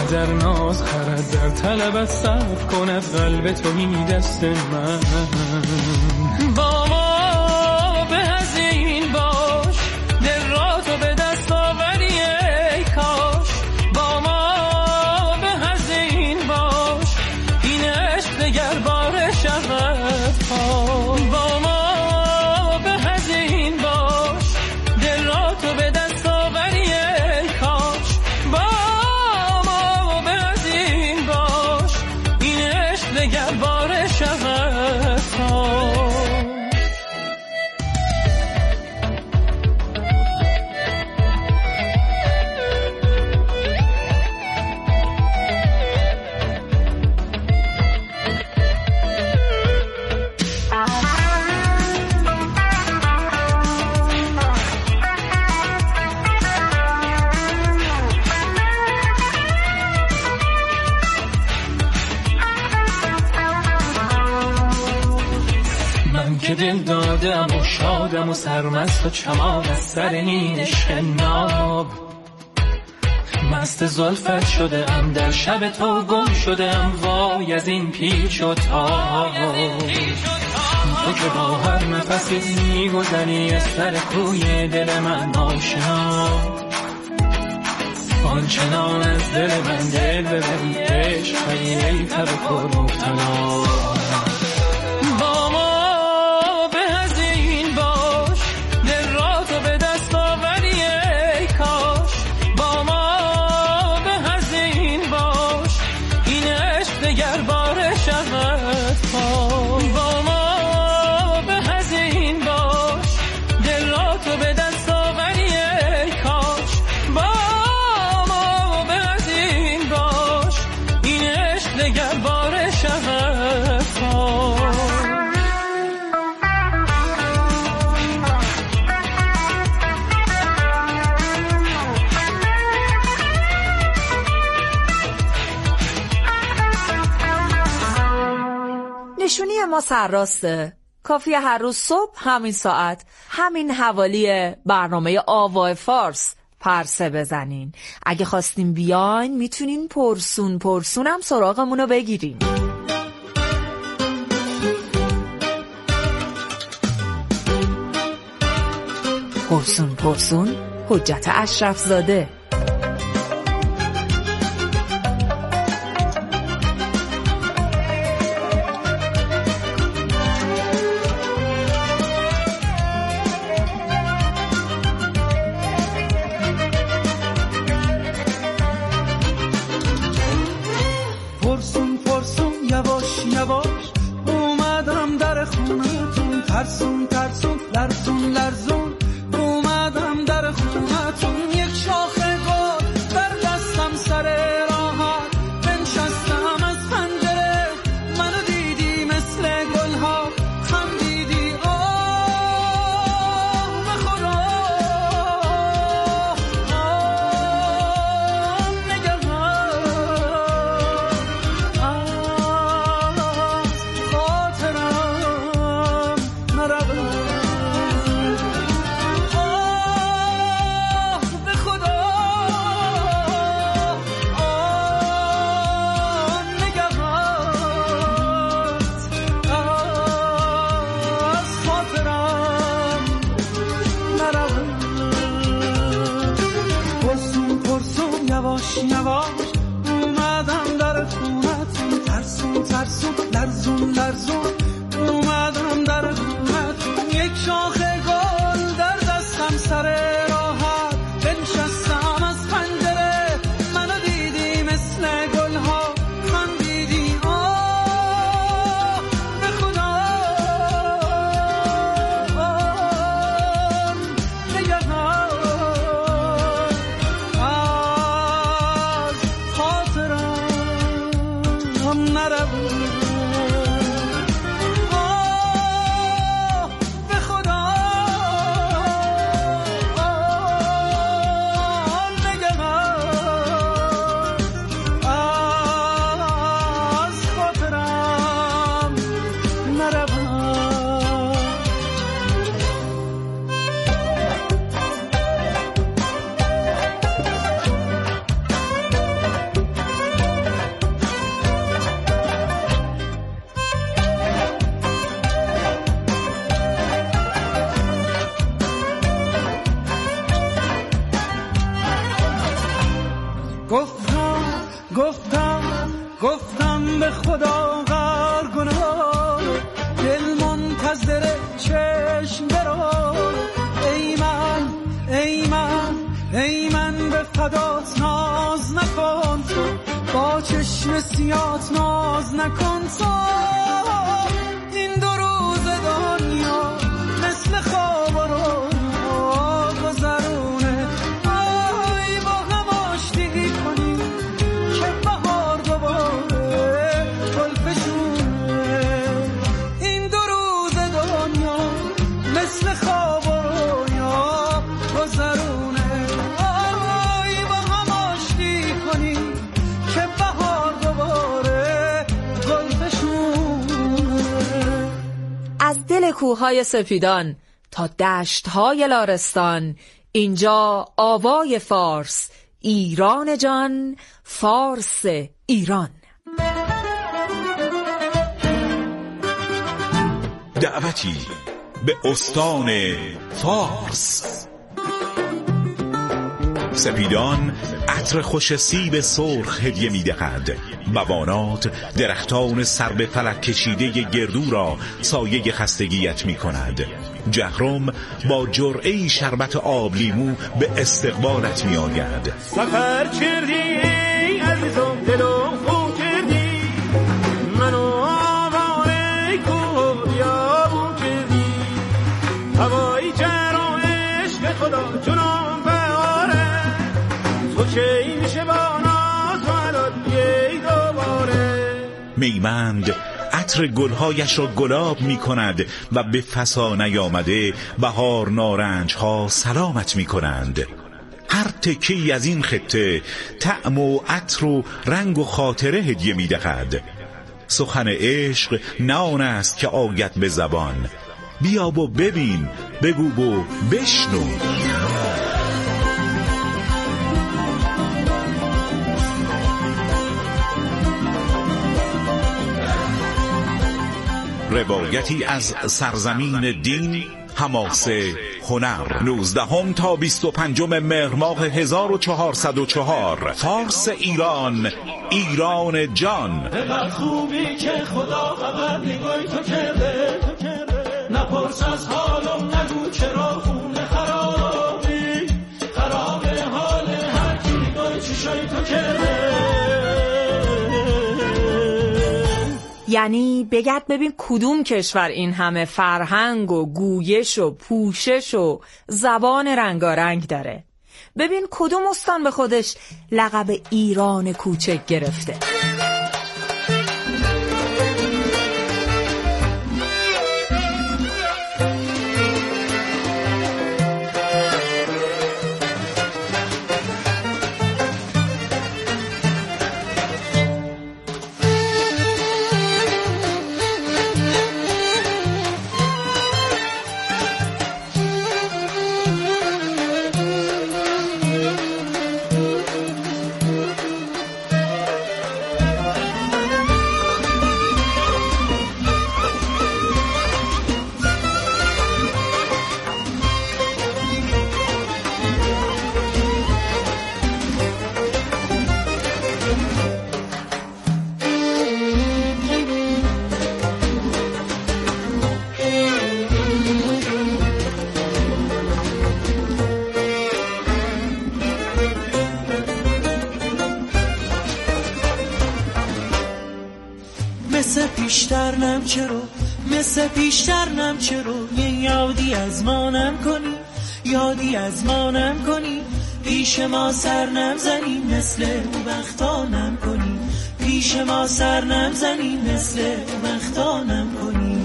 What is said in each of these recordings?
در ناز خرد در طلبت صرف کند قلب تو این دست من. با ما به از این باش دل را تو به دست آوری ای کاش. با ما به از این باش این عشق دگر باره شود پاش. با ما به از این باش دل را تو به دست آوری ای کاش. با ما به از این باش این عشق دگر باره شود پاش. که دل دادم و شادم و سرمست و چمان از سر این عشق ناب. مست زلفت شده ام در شب تو گم شده ام وای از این پیچ و تاب. تو که با هر نفسی میگذری از سر کوی دل من آشنا. آنچنان از دل من دل ببری عشق ای تب پر مبتلا. نشونی ما سرراسته. کافیه هر روز صبح همین ساعت همین حوالی برنامه آوا فارس پرسه بزنین. اگه خواستین بیاین میتونین پرسون هم سراغمونو بگیرین. پرسون حجت اشرف زاده. اومدم در خونتون ترسون لرزون اومدم در خونتون. یک شاخه گل در دستم سر راحت بنشستم از پنجره. منو دیدی مثل گلها خندیدی آه به خدا یواش اومدم در خونتون ترسون لرزون اومدم در خونتون. یک شاخه گل در دستم سر راحت بنشستم از پنجره. منو دیدی مثل گلها خندیدی آه به خدا نگهان از خاطرم نرو. گفتم به خدا غر گناه، دل منتظر چشم برو. ای من به فدات ناز نکن تو، با چشم سیات ناز نکن تو. این دو روز دنیا مثل خواب و رویا گذرونه، آی با هم آشتی کنی که بهار دوباره گل فشونه. این دو روز دنیا مثل خواب و رویا گذرونه، آی با هم آشتی کنی که بهار دوباره گل فشونه. از دل کوههای سپیدان تا دشتهای لارستان، اینجا آوای فارس، ایران جان، فارس ایران. دعوتی به استان فارس. سپیدان عطر خوش سیب سرخ هدیه می‌دهد. بوانات درختان سر به فلک کشیده گردو را سایه خستگیت می‌کند. جهرم با جرعه‌ای شربت آب لیمو به استقبالت می‌آید. سفر کردی عزیزم دلم خو کردی، منو آواره کو بیابون کردی. هوایی جرا عشق خدا جنم بهاره، تو کی میشه با ناز و علاد بیای دوباره. میمند عطر گلهایش را گلاب می کند و به فسا نیامده بهار نارنج ها سلامت می کنند. هر تکی از این خطه طعم و عطر و رنگ و خاطره هدیه می دهد. سخن عشق نه آن است که آید به زبان، بیا و ببین، بگو و بشنو. روایتی از سرزمین دین، حماسه، هنر. 19 تا 25 مهر ماه 1404. فارس ایران، ایران جان. بر خوبی که خدا خبر نگاهی تو کرده، نپرس از حالم، نگو چرا خونه خرابی، خراب حال هر کی نگاهی چشای تو کرده. یعنی بگرد ببین کدوم کشور این همه فرهنگ و گویش و پوشش و زبان رنگارنگ داره. ببین کدوم استان به خودش لقب ایران کوچک گرفته. مثل پیشترنم چرا یادی از مانم کنی، پیش ما سرنم زنی مثل وقتانم کنی، پیش ما سرنم زنی مثل وقتانم کنی.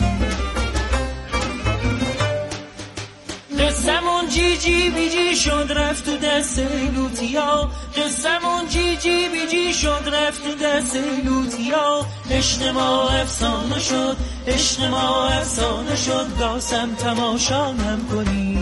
قصمون جی جی بی جی شد رفت تو دست لوتیا، قصمون جی جی بی جی شد رفت تو دست لوتیا. عشق ما افسانه شد، عشق ما افسانه شد، گاسم تماشانم کنی.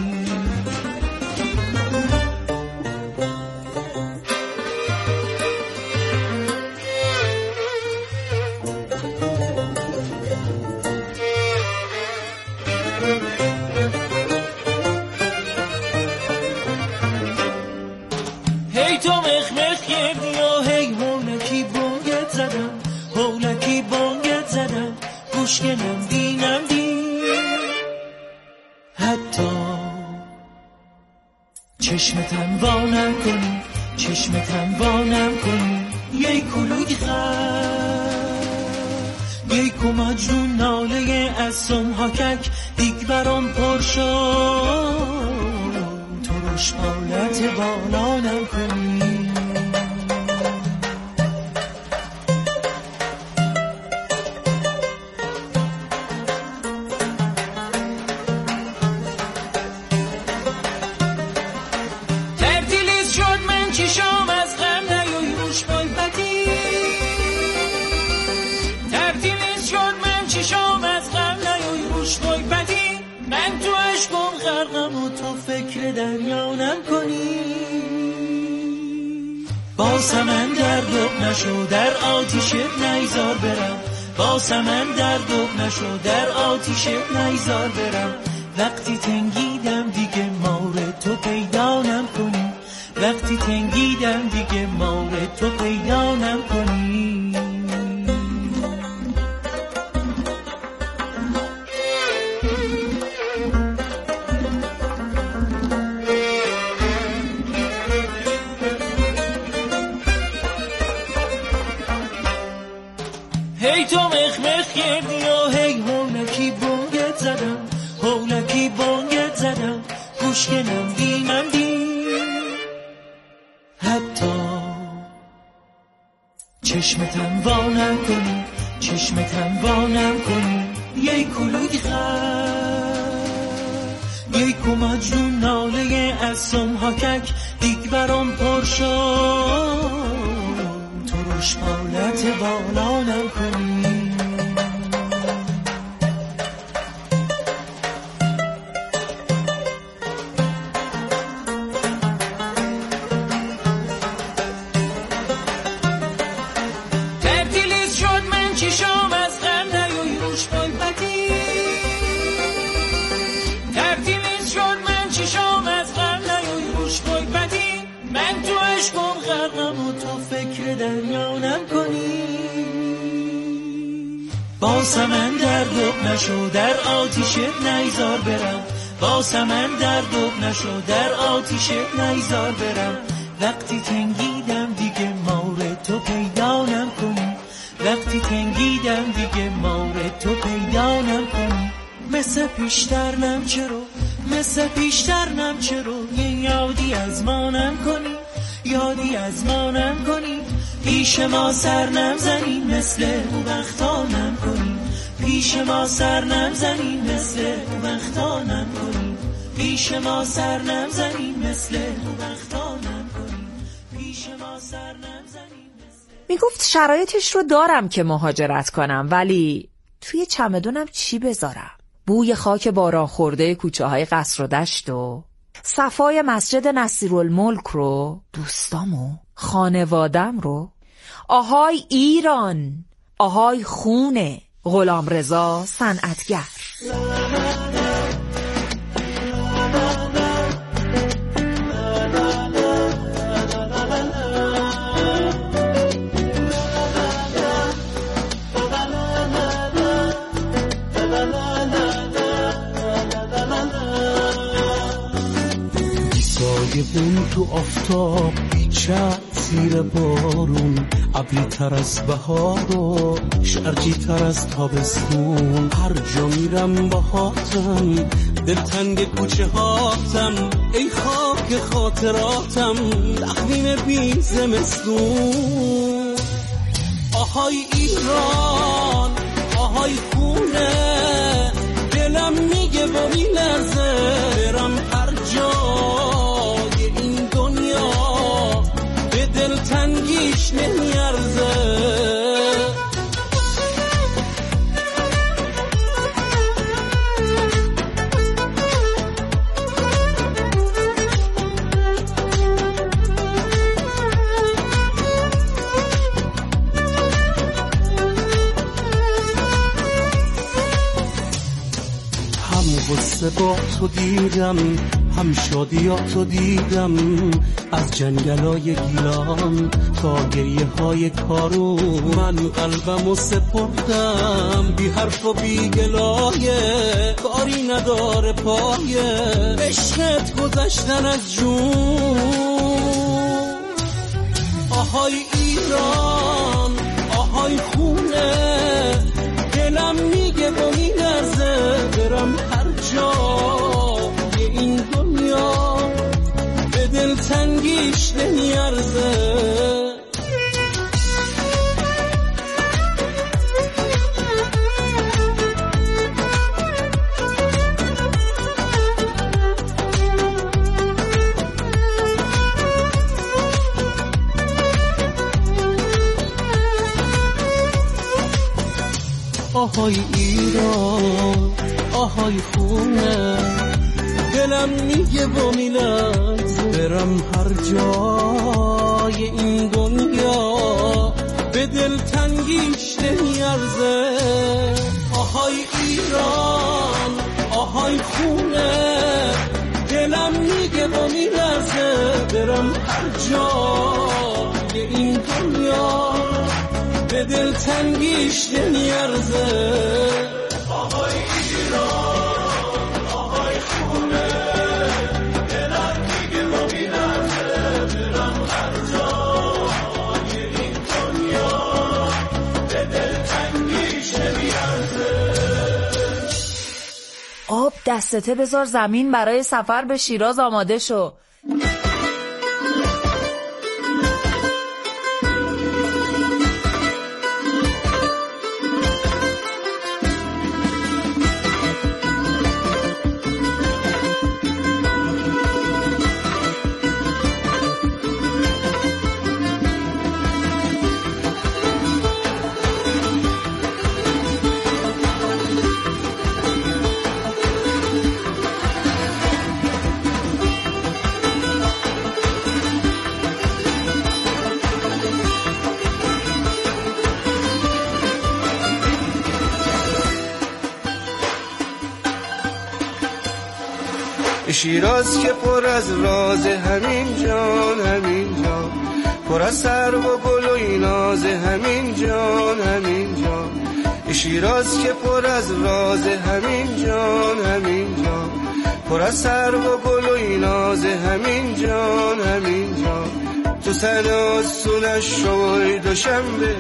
هی تو مخمخ کردی و هی هولکی بانگت زدم، هولکی بانگت زدم، گوشگنم دینم حتی چشمتم وانم کنی، چشمتم وانم کنی، یه کلوی یه کمجنون ناله از سمحاکک دیگ برام پر شد، ترش حالت بالانم کنی. دریانم کنی، باسم من درد نشو در آتیش نیزار برم، باسم من درد نشو در آتیش نیزار برم، وقتی تنگیدم دیگه مورد تو پیدانم کنی، وقتی تنگیدم دیگه مورد تو پیدانم کنی. هی تو مخمخ کردی و هی هولکی بانگت زدم، هولکی بانگت زدم، گوشگنم دینم حتی چشمتم وانم کنی، چشمتم وانم کنی، یه کلوی یه کمجنون ناله از سمحاکک دیگ برام پر شد، ترش حالت بالانم کنی. تبدیلیز شد من چشام از غم نیوی روش بایپتی، تبدیلیز شد من چشام از غم نیوی روش بایپتی، من تو عشقم غرقم و تو فکر دریانم کنی، باسم من درد نشو در آتیش نیزار برم، باسم من درد نشو در آتیش نیزار برم، وقتی تنگیدم دیگه مورد تو پیدانم کنی، وقتی تنگیدم دیگه مورد تو پیدانم کنی. مثل پیشتر نم چرا، مثل پیشتر نم چرا، یه یادی از مانم کنی، یادی از مانم کنی، پیش ما سر نمزنی مثل او بختانم کنی، پیش ما سر نمزنی مثل او بختانم کنی، پیش ما سر نمزنی مثل او بختانم کنی، پیش ما سر نمزنی. میگفت شرایطش رو دارم که مهاجرت کنم، ولی توی چمدونم چی بذارم؟ بوی خاک باران خورده کوچه های قصر و دشت و صفای مسجد نصیرالملک رو، دوستامو، خانوادم رو. آهای ایران، آهای خونه، غلامرضا صنعتگر. بون تو آفتاب بیچه زیر بارون، ابری تر از بهار و شرجی تر از تابستون، هر جا میرم باهاتم دلتنگ کوچه هاتم، ای خاک خاطراتم تقویم بی زمستون. آهای ایران، آهای خونه، دلم میگه با میلرزه برم هر جای این دنیا، به دلتنگیش نمیارزه. غصه با تو دیدم، هم شادیاتو دیدم از جنگلای گیلان تا گریه های کارو، من قلبمو سپردم بی حرف و بی گلایه، کاری نداره پایه عشقت گذشتن از جون. آهای ایران آهای خونه، دلم میگه با میلرزه برم هر جا این دنیا، به دل تنگیش نمیارزه. آهای ایران آهای خونه، دلم میگه با میلرزه برم هر جای این دنیا، به دل تنگیش نمیارزه. آهای ایران آهای خونه، دلم میگه با میلرزه برم هر جای این دنیا، به دل تنگیش نمیارزه. آهای ایران آهای خونه، دلم میگه با میلرزه برم هر جای این دنیا، به دل تنگیش نمیارزه. آب دستته بذار زمین، برای سفر به شیراز آماده شو. شیراز که پر از راز همین جان همین جان، پر از سرو و گل و ایناز همین جان همین جان. شیراز که پر از راز همین جان همین جان، پر از سرو و گل و ایناز همین جان همین جان. تو سناسونش شوی دوشنبه،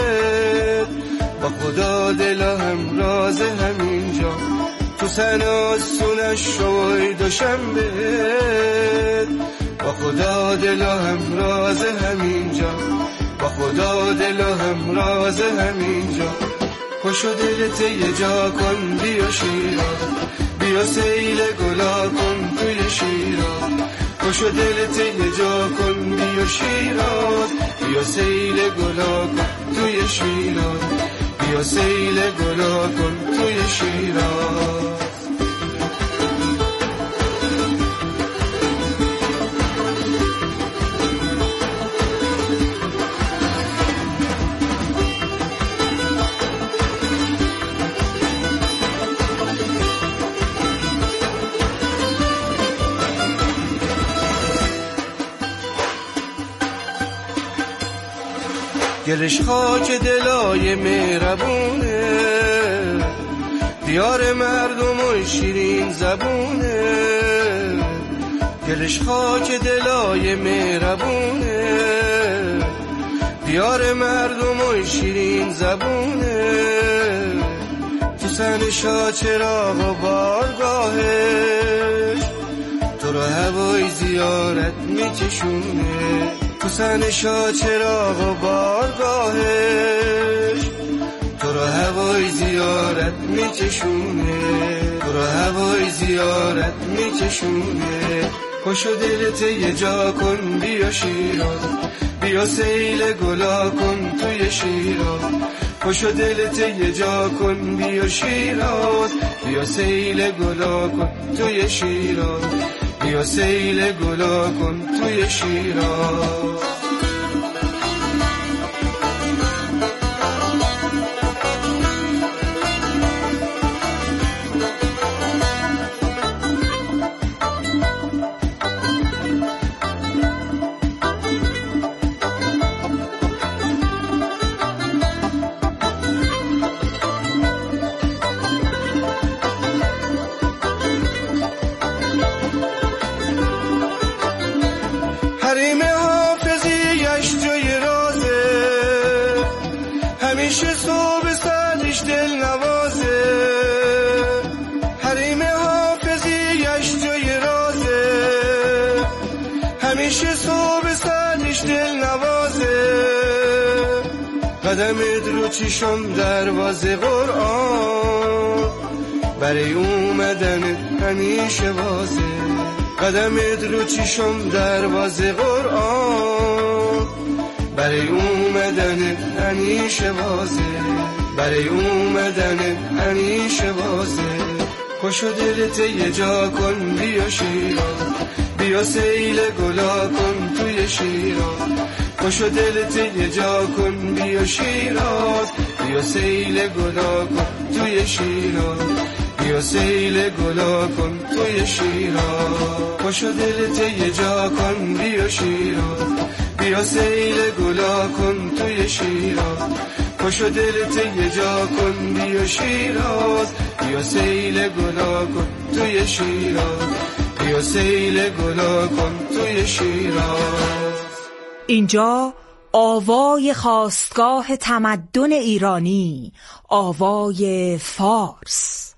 با خدا دل هم راز همین جان. تو سناسونش شوی دوشنبه، با خدا دل هم راز همین جان، با خدا دل هم راز همین جان. پشو دلت یه جا کن بیا شیراز، بیا سیل گلا کن توی شیراز. پشو دلت یه جا کن بیا شیراز، بیا سیل گلا کن توی شیراز، بیا سیل گلا کن توی شیراز. گلش خاک دلای مهربونه، دیار مردم و شیرین زبونه. گلش خاک دلای مهربونه، دیار مردم و شیرین زبونه. تو سنشا چراغ و بارگاهش، تو رو هوای زیارت میکشونه. تو سنشا چراغ و بارگاهش، تو رو هوای زیارت میکشونه، تو رو هوای زیارت میکشونه. پشو دلت یه جا کن بیا شیراز، بیا سیل گلا کن توی شیراز. پشو دلت یه جا کن بیا شیراز، بیا سیل گلا کن توی شیراز، بیا سیل گلا کن توی شیراز. قدمت رو چشم دروازه قرآن، برای اومدن همیشه بازه. قدمت رو چشم دروازه قرآن، برای اومدن همیشه بازه، برای اومدن همیشه بازه. پاشو دلت یه جا کن بیا شیراز، بیا سیل گلا کن توی شیراز. پاشو دلت یه جا کن بیا شیراز، بیا سیل گلا کن توی شیراز، بیا سیل گلا کن توی شیراز. پاشو دلت یه جا کن بیا شیراز، بیا سیل گلا کن توی شیراز. پاشو دلت یه جا کن بیا شیراز، بیا سیل گلا کن توی شیراز، بیا سیل گلا کن توی شیراز. اینجا آوای خاستگاه تمدن ایرانی، آوای فارس.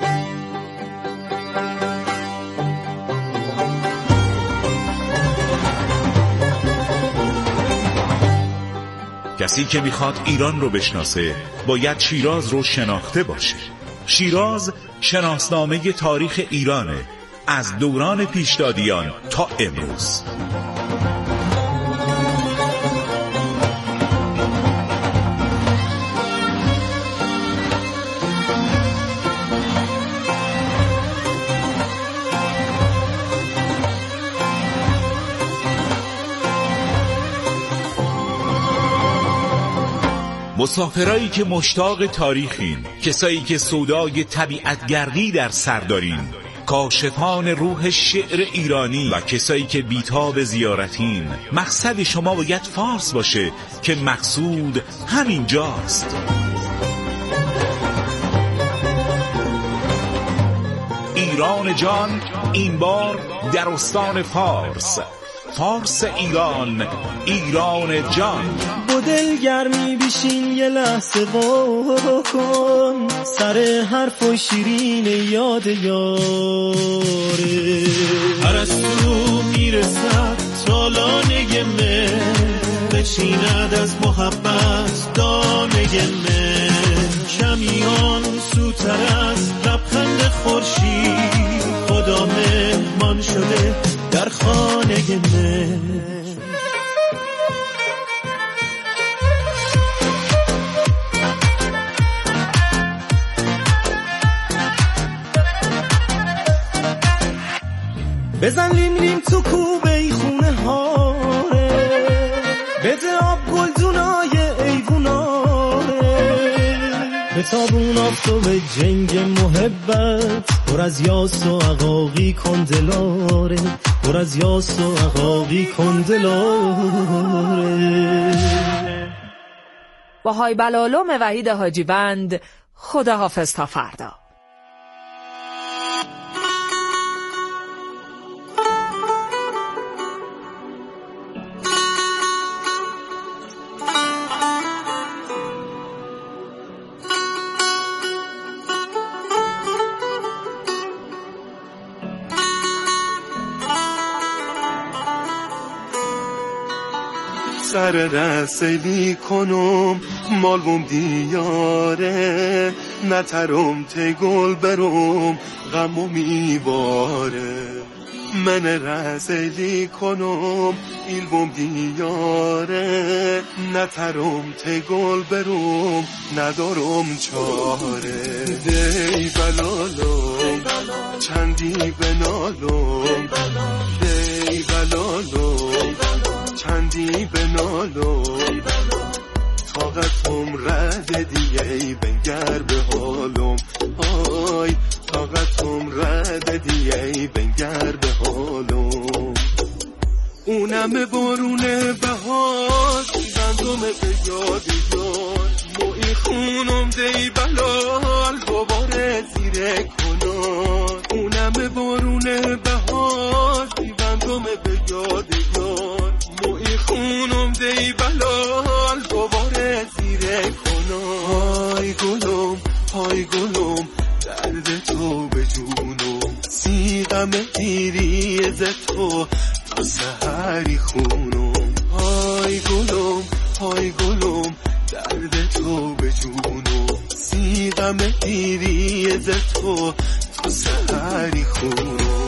کسی که میخواد ایران رو بشناسه باید شیراز رو شناخته باشه. شیراز شناسنامه تاریخ ایرانه، از دوران پیشدادیان تا امروز. مسافرایی که مشتاق تاریخین، کسایی که سودای طبیعتگردی در سر دارین، کاشفان روح شعر ایرانی و کسایی که بیتاب زیارتین، مقصد شما باید فارس باشه که مقصود همینجاست. ایران جان این بار در استان فارس، فارس ایران، ایران جان. با دلگرمی بیشین یه لحظه کن، سر حرف و شیرین یاد یاره. پرستو میرسد تالانه من، بچیند از محبت دانه من. کمیان سوتر از لبخند خورشید، خدا مهمان شده در خانه من. بزن لیم لیم تو کوبه ای خونه هاره، بده آب گلدونای ایووناره. به تابون آفتاب جنگ محبت، پر از یاس و عقاقی کن دلاره، پر از یاس و عقاقی کن دلاره. با های بلالوم وحید حاجیوند، خداحافظ تا فردا. سر رسیدی کنم مالوم دیاره، نترم تی گل برم غمو میباره. من رسیدی کنم ایلوم دیاره، نترم تی گل برم ندارم چاره. دی بلالم چندی بنالم، دی بلالم چندی بنالم. طاقتم رد دیگه ای بنگر به حالم، آی طاقتم رد دیگه ای بنگر به حالم. اونم بارونه بهار بندم به یاد یار، موی خونم دی بلال دوباره زیر کنار. اونم بارونه بهار بندم به یاد یار، موی خونم دی بلال دوباره زیر کنار. های گلم های گلم درد تو به جونم، سیغم تیری ز تو تا سحری خونم. های گلم درد تو به جون و سیغم دیری ز تو تا سحری خونو.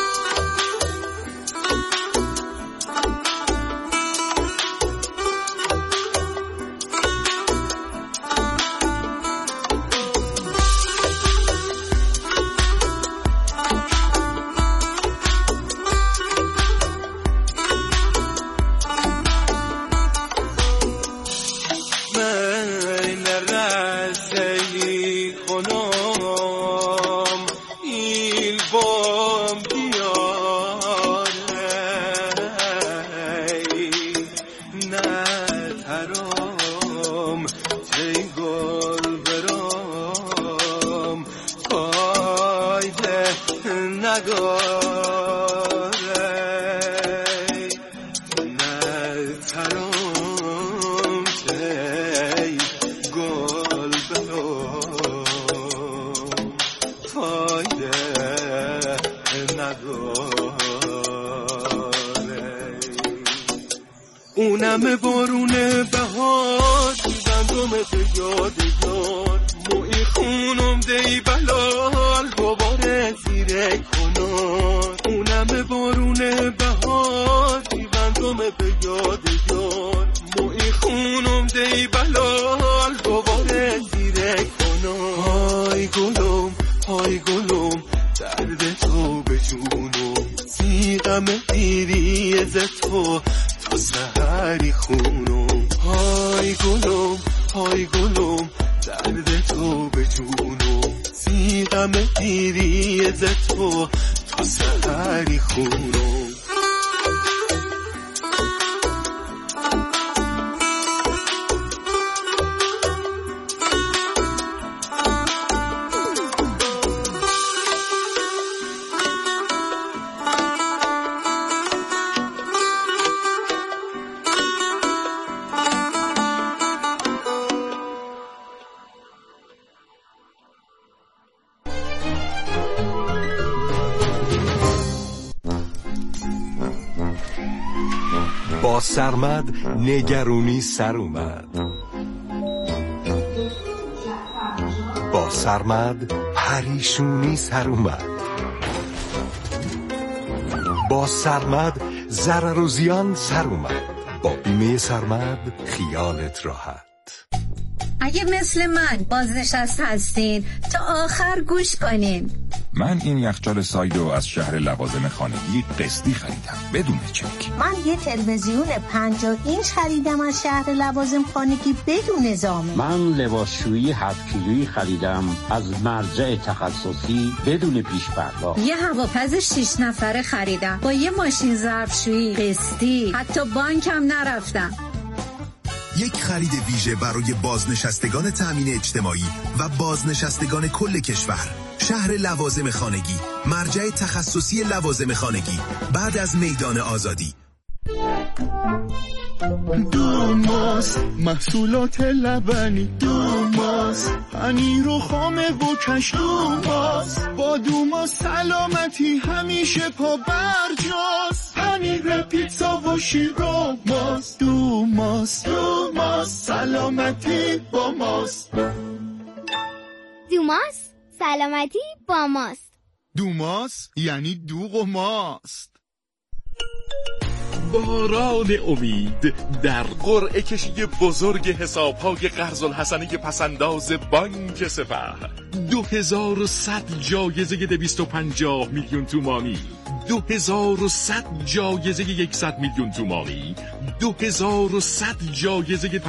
اونم بارون بهار بندم به یاد یار موی خونم دی بلال دوباره زیر کنار. اونم بارون بهار بندم به یاد یار موی خونم دی بلال دوباره زیر کنار. های گلم درد تو به جونم سیغم دیری ز تو تا سحری خونم. های گلم درد تو به جونم سیغم دیری ز تو تا سحری خونم. با سرمد نگرونی سر اومد، با سرمد پریشونی سر اومد، با سرمد ضرر و زیان سر اومد. با بیمه سرمد خیالت راحت. اگه مثل من بازنشسته هستین تا آخر گوش کنین. من این یخچال سایدو از شهر لوازم خانگی قسطی خریدم بدون چک. من یه تلویزیون 50 اینچ خریدم از شهر لوازم خانگی بدون زامن. من لباسشویی 7 کیلویی خریدم از مرجع تخصصی بدون پیش پرداخت. یه هواپز 6 نفره خریدم با یه ماشین ظرفشویی قسطی، حتی بانکم نرفتم. یک خرید ویژه برای بازنشستگان تامین اجتماعی و بازنشستگان کل کشور. شهر لوازم خانگی، مرجع تخصصی لوازم خانگی، بعد از میدان آزادی. دوماس محصولات لبنی، دوماس پنیر و خامه و کش، دوماس با دوماس سلامتی همیشه پا برجاست. پنیر پیتزا و شیر و ماست، دوماس سلامتی با ماست. دوماس سلامتی با ماست. دوماس یعنی دوغ و ماست. باران امید در قرعه کشی بزرگ حساب‌های قرض الحسنه پسنداز بانک سپه. 2100 جایزه 250 میلیون تومانی، 2100 جایزه 100 میلیون تومانی، 2100 جایزه